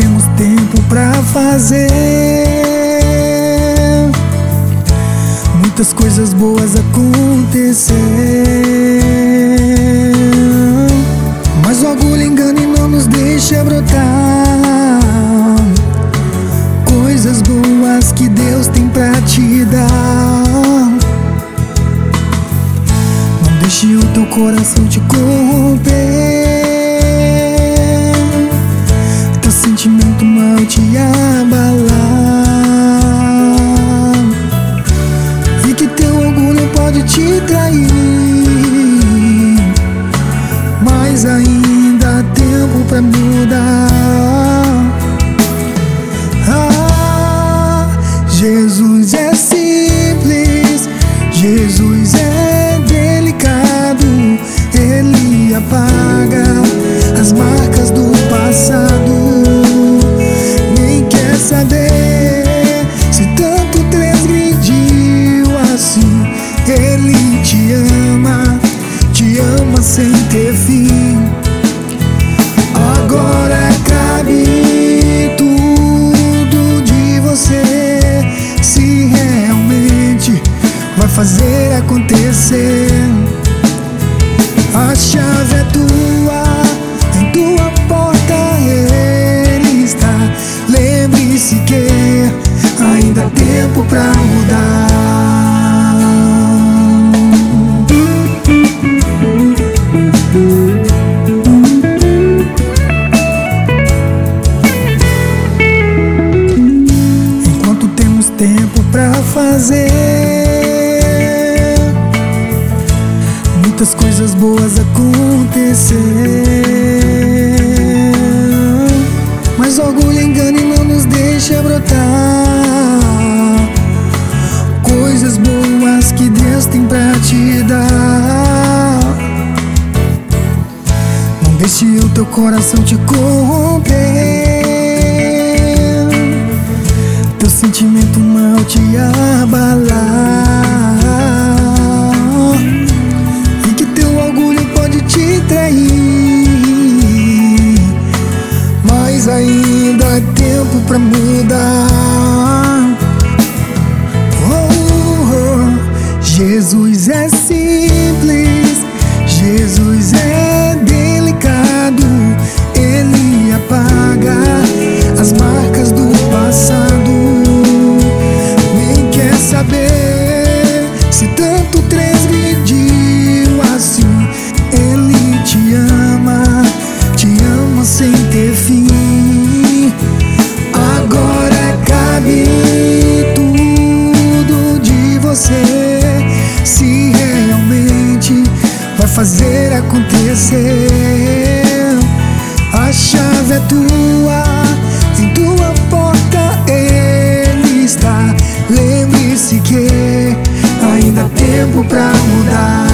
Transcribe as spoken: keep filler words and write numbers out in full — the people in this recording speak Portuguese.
temos tempo pra fazer muitas coisas boas acontecer, mas o orgulho engana e não nos deixa brotar coisas boas que Deus tem pra te dar. Não deixe o teu coração te corromper, teu sentimento mal te abalar, e que teu orgulho pode te trair, mas ainda há tempo pra mudar. Ah, Jesus é simples, Jesus é delicado, Ele apaga as marcas do passado. Nem quer saber se tanto transgrediu assim. Ele te ama, te ama sem ter fim. Agora cabe tudo de você, se realmente vai fazer acontecer. A chave é tua, em tua porta Ele está. Lembre-se que ainda há tempo pra mudar. Enquanto temos tempo pra fazer muitas coisas boas acontecer, mas orgulho engana e não nos deixa brotar coisas boas que Deus tem pra te dar. Não deixe o teu coração te corromper, teu sentimento mal te abalar, te trair, mas ainda há tempo pra mudar. Oh, oh. Jesus é simples, Jesus é delicado, Ele apaga as marcas do passado. Nem quer saber se tanto transgrediu assim. Ele te ama, te ama sem ter fim. Agora cabe tudo de você, se realmente vai fazer acontecer. A chave é tua, em tua porta Ele está. Lembre-se que ainda há tempo pra mudar.